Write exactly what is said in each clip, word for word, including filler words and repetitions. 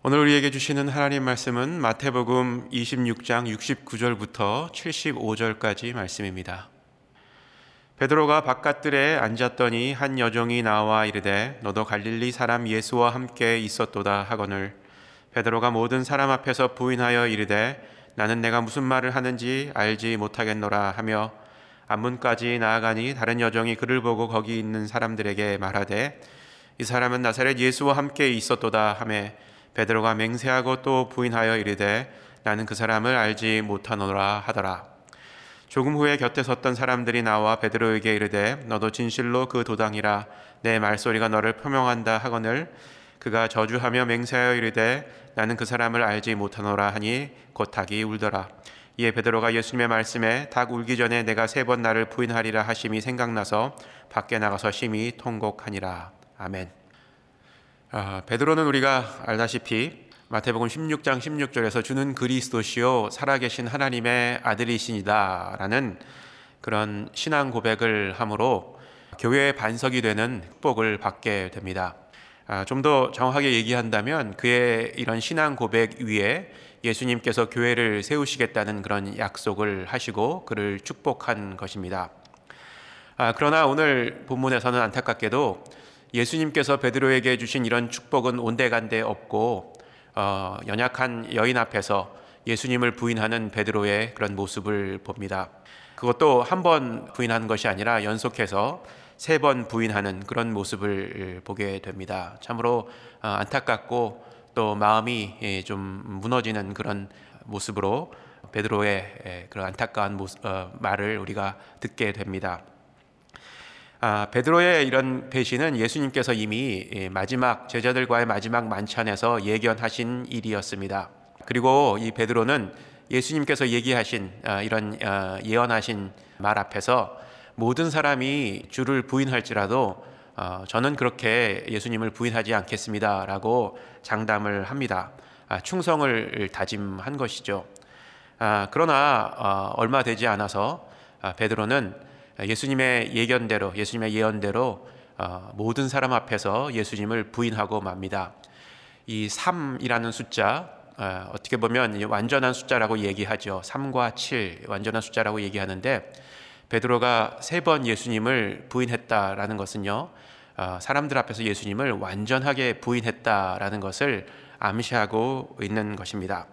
오늘 우리에게 주시는 하나님 말씀은 마태복음 이십육 장 육십구 절부터 칠십오 절까지 말씀입니다. 베드로가 바깥들에 앉았더니 한 여종이 나와 이르되 너도 갈릴리 사람 예수와 함께 있었도다 하거늘 베드로가 모든 사람 앞에서 부인하여 이르되 나는 내가 무슨 말을 하는지 알지 못하겠노라 하며 앞문까지 나아가니 다른 여종이 그를 보고 거기 있는 사람들에게 말하되 이 사람은 나사렛 예수와 함께 있었도다 하며 베드로가 맹세하고 또 부인하여 이르되 나는 그 사람을 알지 못하노라 하더라. 조금 후에 곁에 섰던 사람들이 나와 베드로에게 이르되 너도 진실로 그 도당이라 내 말소리가 너를 표명한다 하거늘 그가 저주하며 맹세하여 이르되 나는 그 사람을 알지 못하노라 하니 곧 닭이 울더라. 이에 베드로가 예수님의 말씀에 닭 울기 전에 내가 세 번 나를 부인하리라 하심이 생각나서 밖에 나가서 심히 통곡하니라. 아멘. 아, 베드로는 우리가 알다시피 마태복음 십육 장 십육 절에서 주는 그리스도시요 살아계신 하나님의 아들이시니다 라는 그런 신앙 고백을 함으로 교회의 반석이 되는 축복을 받게 됩니다. 아, 좀 더 정확하게 얘기한다면 그의 이런 신앙 고백 위에 예수님께서 교회를 세우시겠다는 그런 약속을 하시고 그를 축복한 것입니다. 아, 그러나 오늘 본문에서는 안타깝게도 예수님께서 베드로에게 주신 이런 축복은 온데간데 없고 어, 연약한 여인 앞에서 예수님을 부인하는 베드로의 그런 모습을 봅니다. 그것도 한 번 부인하는 것이 아니라 연속해서 세 번 부인하는 그런 모습을 보게 됩니다. 참으로 어, 안타깝고 또 마음이 좀 무너지는 그런 모습으로 베드로의 그런 안타까운 모습, 어, 말을 우리가 듣게 됩니다. 아, 베드로의 이런 배신은 예수님께서 이미 마지막 제자들과의 마지막 만찬에서 예견하신 일이었습니다. 그리고 이 베드로는 예수님께서 얘기하신 이런 예언하신 말 앞에서 모든 사람이 주를 부인할지라도 저는 그렇게 예수님을 부인하지 않겠습니다 라고 장담을 합니다. 충성을 다짐한 것이죠. 그러나 얼마 되지 않아서 베드로는 예수님의 예견대로, 예수님의 예언대로 어, 모든 사람 앞에서 예수님을 부인하고 맙니다. 이 삼이라는 숫자, 어, 어떻게 보면 완전한 숫자라고 얘기하죠. 삼과 칠, 완전한 숫자라고 얘기하는데 베드로가 세 번 예수님을 부인했다라는 것은요, 어, 사람들 앞에서 예수님을 완전하게 부인했다라는 것을 암시하고 있는 것입니다.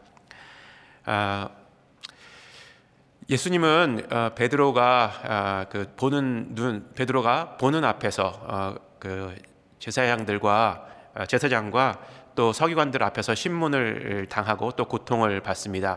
어, 예수님은 베드로가 그 보는 눈, 베드로가 보는 앞에서 그 제사장들과 제사장과 또 서기관들 앞에서 신문을 당하고 또 고통을 받습니다.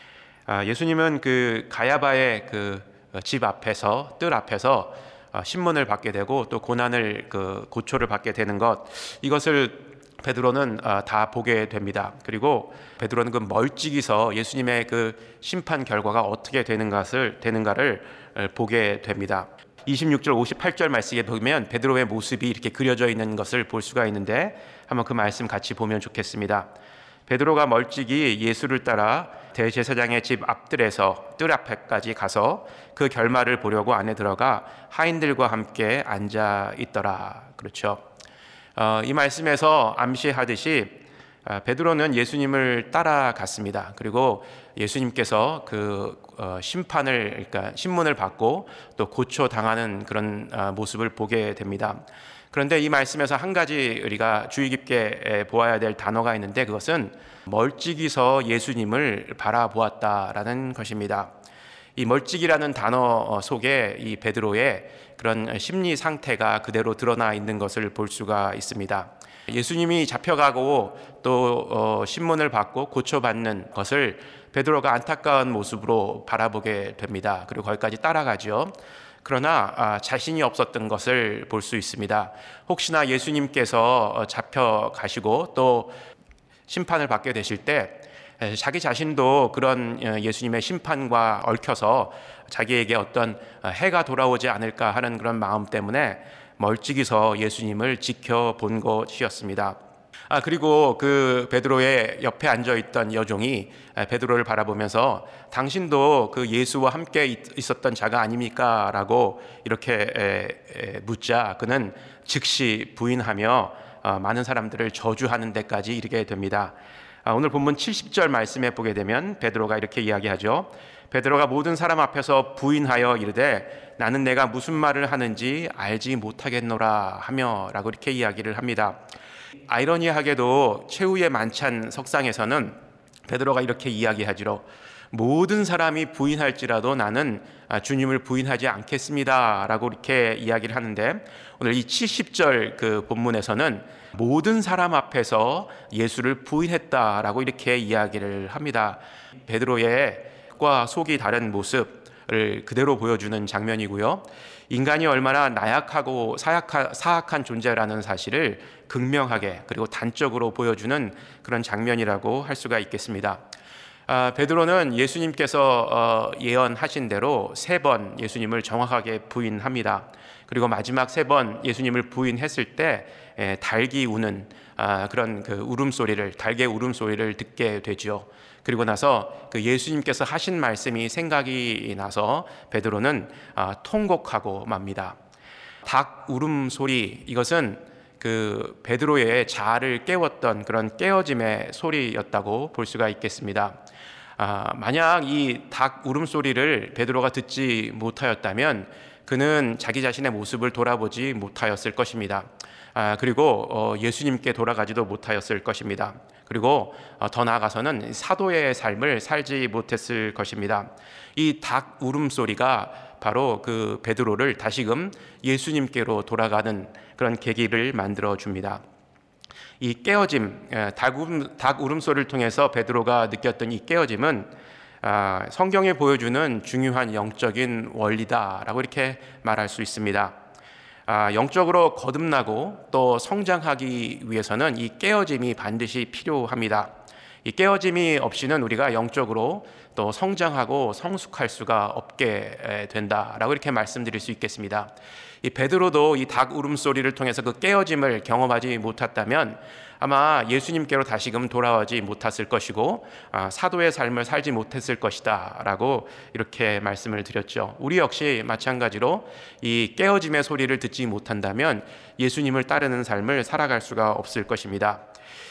예수님은 그 가야바의 그 집 앞에서 뜰 앞에서 신문을 받게 되고 또 고난을 그 고초를 받게 되는 것, 이것을 베드로는 다 보게 됩니다. 그리고 베드로는 그 멀찍이서 예수님의 그 심판 결과가 어떻게 되는 것을 되는가를 보게 됩니다. 이십육 절 오십팔 절 말씀에 보면 베드로의 모습이 이렇게 그려져 있는 것을 볼 수가 있는데 한번 그 말씀 같이 보면 좋겠습니다. 베드로가 멀찍이 예수를 따라 대제사장의 집 앞뜰에서 뜰 앞에까지 가서 그 결말을 보려고 안에 들어가 하인들과 함께 앉아 있더라. 그렇죠. 어, 이 말씀에서 암시하듯이 어, 베드로는 예수님을 따라갔습니다. 그리고 예수님께서 그 어, 심판을, 그러니까 신문을 받고 또 고초 당하는 그런 어, 모습을 보게 됩니다. 그런데 이 말씀에서 한 가지 우리가 주의 깊게 보아야 될 단어가 있는데 그것은 멀찍이서 예수님을 바라보았다라는 것입니다. 이 멀찍이라는 단어 속에 이 베드로의 그런 심리 상태가 그대로 드러나 있는 것을 볼 수가 있습니다. 예수님이 잡혀가고 또 신문을 받고 고초받는 것을 베드로가 안타까운 모습으로 바라보게 됩니다. 그리고 거기까지 따라가죠. 그러나 자신이 없었던 것을 볼 수 있습니다. 혹시나 예수님께서 잡혀가시고 또 심판을 받게 되실 때 자기 자신도 그런 예수님의 심판과 얽혀서 자기에게 어떤 해가 돌아오지 않을까 하는 그런 마음 때문에 멀찍이서 예수님을 지켜본 것이었습니다. 아, 그리고 그 베드로의 옆에 앉아있던 여종이 베드로를 바라보면서 당신도 그 예수와 함께 있었던 자가 아닙니까? 라고 이렇게 묻자 그는 즉시 부인하며 많은 사람들을 저주하는 데까지 이르게 됩니다. 오늘 본문 칠십 절 말씀에 보게 되면 베드로가 이렇게 이야기하죠. 베드로가 모든 사람 앞에서 부인하여 이르되 나는 내가 무슨 말을 하는지 알지 못하겠노라 하며 라고 이렇게 이야기를 합니다. 아이러니하게도 최후의 만찬 석상에서는 베드로가 이렇게 이야기하지로 모든 사람이 부인할지라도 나는 주님을 부인하지 않겠습니다 라고 이렇게 이야기를 하는데, 오늘 이 칠십 절 그 본문에서는 모든 사람 앞에서 예수를 부인했다라고 이렇게 이야기를 합니다. 베드로의 과 속이 다른 모습을 그대로 보여주는 장면이고요. 인간이 얼마나 나약하고 사악한, 사악한 존재라는 사실을 극명하게 그리고 단적으로 보여주는 그런 장면이라고 할 수가 있겠습니다. 아, 베드로는 예수님께서 어, 예언하신 대로 세 번 예수님을 정확하게 부인합니다. 그리고 마지막 세 번 예수님을 부인했을 때 에, 닭이 우는 아, 그런 그 울음소리를, 닭의 울음소리를 듣게 되죠. 그리고 나서 그 예수님께서 하신 말씀이 생각이 나서 베드로는 아, 통곡하고 맙니다. 닭 울음소리, 이것은 그 베드로의 자아를 깨웠던 그런 깨어짐의 소리였다고 볼 수가 있겠습니다. 아, 만약 이 닭 울음소리를 베드로가 듣지 못하였다면 그는 자기 자신의 모습을 돌아보지 못하였을 것입니다. 아, 그리고 어, 예수님께 돌아가지도 못하였을 것입니다. 그리고 어, 더 나아가서는 사도의 삶을 살지 못했을 것입니다. 이 닭 울음소리가 바로 그 베드로를 다시금 예수님께로 돌아가는 그런 계기를 만들어 줍니다. 이 깨어짐, 닭, 울음, 닭 울음소리를 통해서 베드로가 느꼈던 이 깨어짐은 아, 성경에 보여주는 중요한 영적인 원리다라고 이렇게 말할 수 있습니다. 아, 영적으로 거듭나고 또 성장하기 위해서는 이 깨어짐이 반드시 필요합니다. 이 깨어짐이 없이는 우리가 영적으로 또 성장하고 성숙할 수가 없게 된다라고 이렇게 말씀드릴 수 있겠습니다. 이 베드로도 이 닭 울음소리를 통해서 그 깨어짐을 경험하지 못했다면 아마 예수님께로 다시금 돌아오지 못했을 것이고 아, 사도의 삶을 살지 못했을 것이다 라고 이렇게 말씀을 드렸죠. 우리 역시 마찬가지로 이 깨어짐의 소리를 듣지 못한다면 예수님을 따르는 삶을 살아갈 수가 없을 것입니다.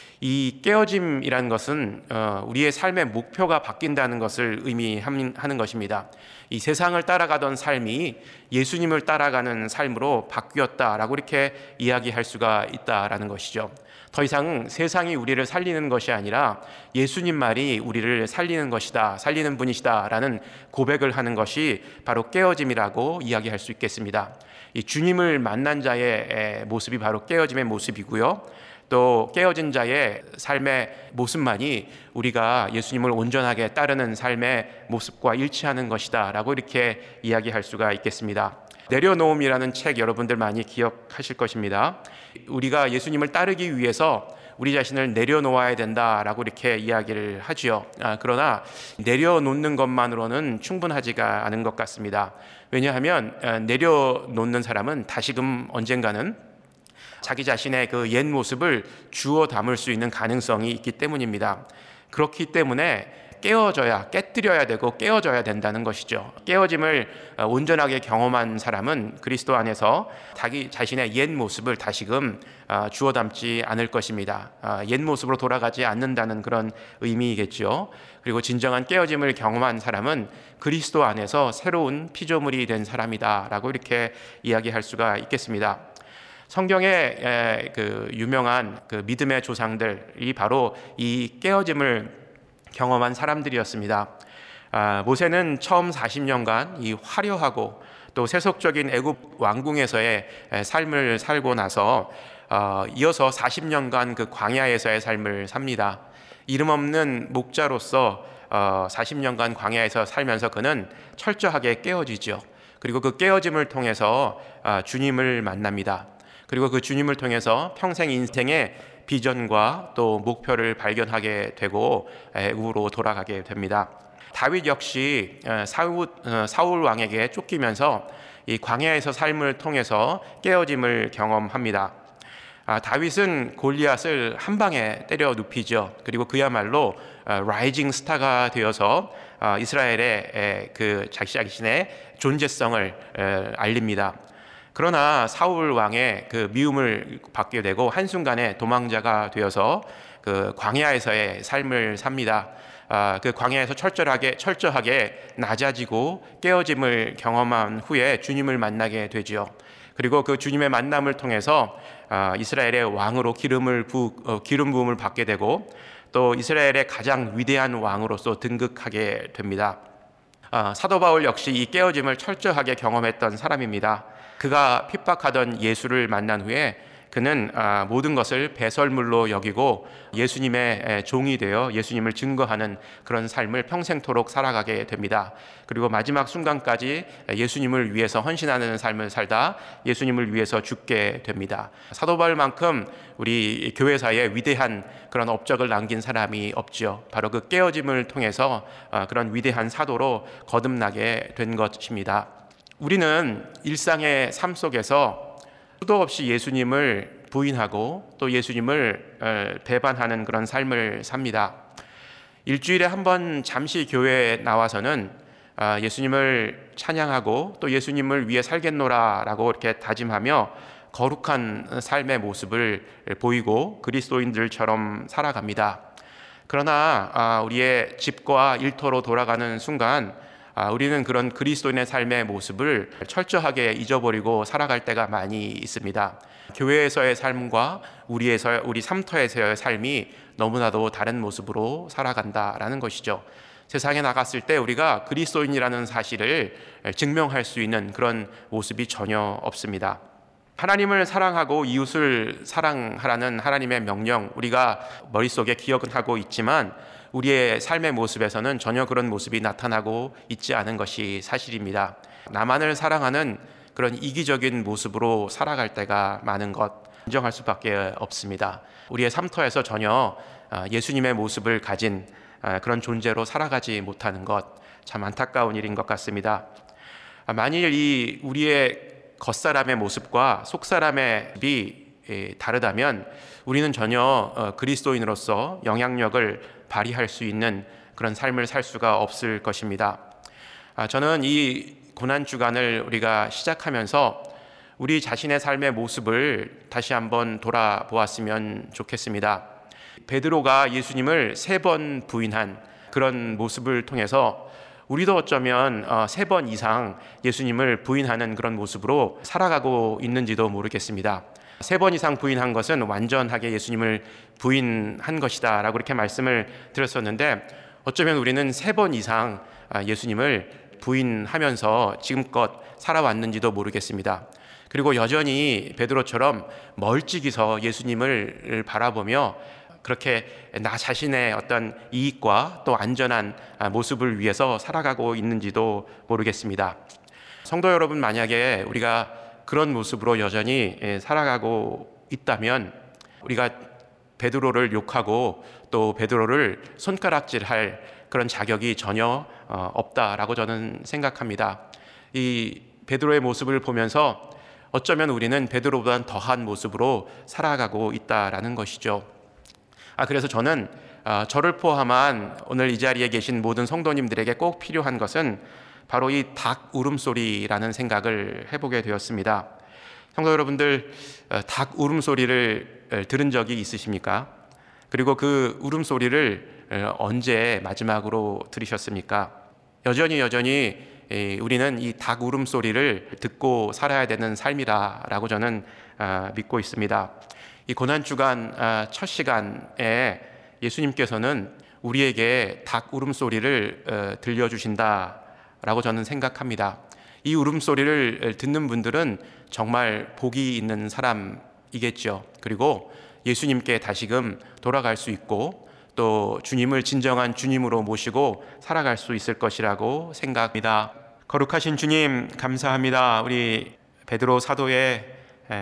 이 깨어짐이라는 것은 우리의 삶의 목표가 바뀐다는 것을 의미하는 것입니다. 이 세상을 따라가던 삶이 예수님을 따라가는 삶으로 바뀌었다라고 이렇게 이야기할 수가 있다라는 것이죠. 더 이상 세상이 우리를 살리는 것이 아니라 예수님 말이 우리를 살리는 것이다, 살리는 분이시다라는 고백을 하는 것이 바로 깨어짐이라고 이야기할 수 있겠습니다. 이 주님을 만난 자의 모습이 바로 깨어짐의 모습이고요. 또 깨어진 자의 삶의 모습만이 우리가 예수님을 온전하게 따르는 삶의 모습과 일치하는 것이다 라고 이렇게 이야기할 수가 있겠습니다. 내려놓음이라는 책 여러분들 많이 기억하실 것입니다. 우리가 예수님을 따르기 위해서 우리 자신을 내려놓아야 된다라고 이렇게 이야기를 하지요. 아, 그러나 내려놓는 것만으로는 충분하지가 않은 것 같습니다. 왜냐하면 내려놓는 사람은 다시금 언젠가는 자기 자신의 그 옛 모습을 주워 담을 수 있는 가능성이 있기 때문입니다. 그렇기 때문에 깨어져야, 깨뜨려야 되고 깨어져야 된다는 것이죠. 깨어짐을 온전하게 경험한 사람은 그리스도 안에서 자기 자신의 옛 모습을 다시금 주워 담지 않을 것입니다. 옛 모습으로 돌아가지 않는다는 그런 의미이겠죠. 그리고 진정한 깨어짐을 경험한 사람은 그리스도 안에서 새로운 피조물이 된 사람이다 라고 이렇게 이야기할 수가 있겠습니다. 성경의 그 유명한 그 믿음의 조상들이 바로 이 깨어짐을 경험한 사람들이었습니다. 아, 모세는 처음 사십 년간 이 화려하고 또 세속적인 애굽 왕궁에서의 삶을 살고 나서 어, 이어서 사십 년간 그 광야에서의 삶을 삽니다. 이름 없는 목자로서 어, 사십 년간 광야에서 살면서 그는 철저하게 깨어지죠. 그리고 그 깨어짐을 통해서 어, 주님을 만납니다. 그리고 그 주님을 통해서 평생 인생의 비전과 또 목표를 발견하게 되고 애굽으로 돌아가게 됩니다. 다윗 역시 사울, 사울 왕에게 쫓기면서 이 광야에서 삶을 통해서 깨어짐을 경험합니다. 아, 다윗은 골리앗을 한 방에 때려 눕히죠. 그리고 그야말로 라이징 스타가 되어서 이스라엘의 그 자기 자신의 존재성을 알립니다. 그러나 사울 왕의 그 미움을 받게 되고 한순간에 도망자가 되어서 그 광야에서의 삶을 삽니다. 아, 그 광야에서 철저하게 철저하게 낮아지고 깨어짐을 경험한 후에 주님을 만나게 되지요. 그리고 그 주님의 만남을 통해서 아, 이스라엘의 왕으로 기름을 부 어, 기름 부음을 받게 되고 또 이스라엘의 가장 위대한 왕으로서 등극하게 됩니다. 아, 사도 바울 역시 이 깨어짐을 철저하게 경험했던 사람입니다. 그가 핍박하던 예수를 만난 후에 그는 모든 것을 배설물로 여기고 예수님의 종이 되어 예수님을 증거하는 그런 삶을 평생토록 살아가게 됩니다. 그리고 마지막 순간까지 예수님을 위해서 헌신하는 삶을 살다 예수님을 위해서 죽게 됩니다. 사도 바울만큼 우리 교회사에 위대한 그런 업적을 남긴 사람이 없지요. 바로 그 깨어짐을 통해서 그런 위대한 사도로 거듭나게 된 것입니다. 우리는 일상의 삶 속에서 수도 없이 예수님을 부인하고 또 예수님을 배반하는 그런 삶을 삽니다. 일주일에 한 번 잠시 교회에 나와서는 예수님을 찬양하고 또 예수님을 위해 살겠노라 라고 이렇게 다짐하며 거룩한 삶의 모습을 보이고 그리스도인들처럼 살아갑니다. 그러나 우리의 집과 일터로 돌아가는 순간 우리는 그런 그리스도인의 삶의 모습을 철저하게 잊어버리고 살아갈 때가 많이 있습니다. 교회에서의 삶과 우리에서 우리 삶터에서의 삶이 너무나도 다른 모습으로 살아간다라는 것이죠. 세상에 나갔을 때 우리가 그리스도인이라는 사실을 증명할 수 있는 그런 모습이 전혀 없습니다. 하나님을 사랑하고 이웃을 사랑하라는 하나님의 명령, 우리가 머릿속에 기억은 하고 있지만 우리의 삶의 모습에서는 전혀 그런 모습이 나타나고 있지 않은 것이 사실입니다. 나만을 사랑하는 그런 이기적인 모습으로 살아갈 때가 많은 것 인정할 수밖에 없습니다. 우리의 삶터에서 전혀 예수님의 모습을 가진 그런 존재로 살아가지 못하는 것 참 안타까운 일인 것 같습니다. 만일 이 우리의 겉사람의 모습과 속사람의 모습이 다르다면 우리는 전혀 그리스도인으로서 영향력을 발휘할 수 있는 그런 삶을 살 수가 없을 것입니다. 저는 이 고난주간을 우리가 시작하면서 우리 자신의 삶의 모습을 다시 한번 돌아보았으면 좋겠습니다. 베드로가 예수님을 세 번 부인한 그런 모습을 통해서 우리도 어쩌면 세 번 이상 예수님을 부인하는 그런 모습으로 살아가고 있는지도 모르겠습니다. 세 번 이상 부인한 것은 완전하게 예수님을 부인한 것이다 라고 이렇게 말씀을 드렸었는데 어쩌면 우리는 세 번 이상 예수님을 부인하면서 지금껏 살아왔는지도 모르겠습니다. 그리고 여전히 베드로처럼 멀찍이서 예수님을 바라보며 그렇게 나 자신의 어떤 이익과 또 안전한 모습을 위해서 살아가고 있는지도 모르겠습니다. 성도 여러분, 만약에 우리가 그런 모습으로 여전히 살아가고 있다면 우리가 베드로를 욕하고 또 베드로를 손가락질할 그런 자격이 전혀 없다라고 저는 생각합니다. 이 베드로의 모습을 보면서 어쩌면 우리는 베드로보다는 더한 모습으로 살아가고 있다라는 것이죠. 아, 그래서 저는 저를 포함한 오늘 이 자리에 계신 모든 성도님들에게 꼭 필요한 것은 바로 이 닭 울음소리라는 생각을 해보게 되었습니다. 성도 여러분들, 닭 울음소리를 들은 적이 있으십니까? 그리고 그 울음소리를 언제 마지막으로 들으셨습니까? 여전히 여전히 우리는 이 닭 울음소리를 듣고 살아야 되는 삶이라고 저는 믿고 있습니다. 이 고난주간 첫 시간에 예수님께서는 우리에게 닭 울음소리를 들려주신다라고 저는 생각합니다. 이 울음소리를 듣는 분들은 정말 복이 있는 사람이겠죠. 그리고 예수님께 다시금 돌아갈 수 있고 또 주님을 진정한 주님으로 모시고 살아갈 수 있을 것이라고 생각합니다. 거룩하신 주님, 감사합니다. 우리 베드로 사도의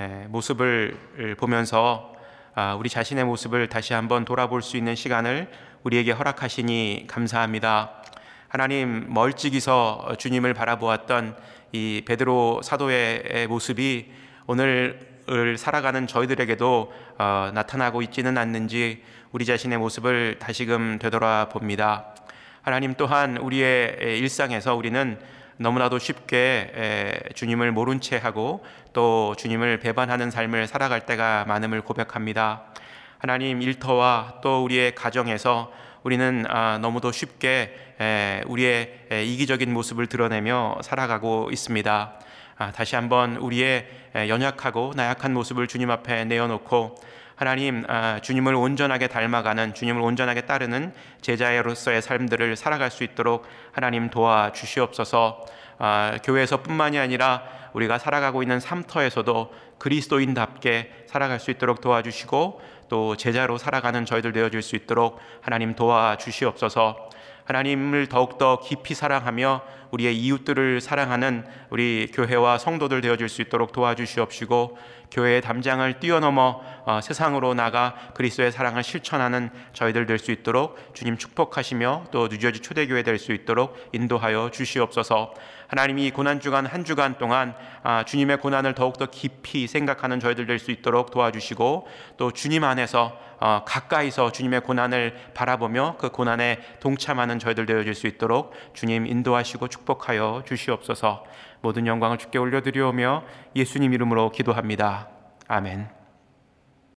모습을 보면서 우리 자신의 모습을 다시 한번 돌아볼 수 있는 시간을 우리에게 허락하시니 감사합니다. 하나님, 멀찍이서 주님을 바라보았던 이 베드로 사도의 모습이 오늘을 살아가는 저희들에게도 어, 나타나고 있지는 않는지 우리 자신의 모습을 다시금 되돌아봅니다. 하나님, 또한 우리의 일상에서 우리는 너무나도 쉽게 주님을 모른 채 하고 또 주님을 배반하는 삶을 살아갈 때가 많음을 고백합니다. 하나님, 일터와 또 우리의 가정에서 우리는 너무도 쉽게 우리의 이기적인 모습을 드러내며 살아가고 있습니다. 다시 한번 우리의 연약하고 나약한 모습을 주님 앞에 내어놓고 하나님, 주님을 온전하게 닮아가는, 주님을 온전하게 따르는 제자로서의 삶들을 살아갈 수 있도록 하나님 도와주시옵소서. 교회에서 뿐만이 아니라 우리가 살아가고 있는 삶터에서도 그리스도인답게 살아갈 수 있도록 도와주시고 또 제자로 살아가는 저희들 되어줄 수 있도록 하나님 도와주시옵소서. 하나님을 더욱더 깊이 사랑하며 우리의 이웃들을 사랑하는 우리 교회와 성도들 되어줄 수 있도록 도와주시옵시고 교회의 담장을 뛰어넘어 어, 세상으로 나가 그리스도의 사랑을 실천하는 저희들 될 수 있도록 주님 축복하시며 또 뉴저지 초대교회 될 수 있도록 인도하여 주시옵소서. 하나님이 고난주간 한 주간 동안 아, 주님의 고난을 더욱더 깊이 생각하는 저희들 될 수 있도록 도와주시고 또 주님 안에서 어, 가까이서 주님의 고난을 바라보며 그 고난에 동참하는 저희들 되어질 수 있도록 주님 인도하시고 축복하여 주시옵소서. 모든 영광을 주께 올려드리오며 예수님 이름으로 기도합니다. 아멘.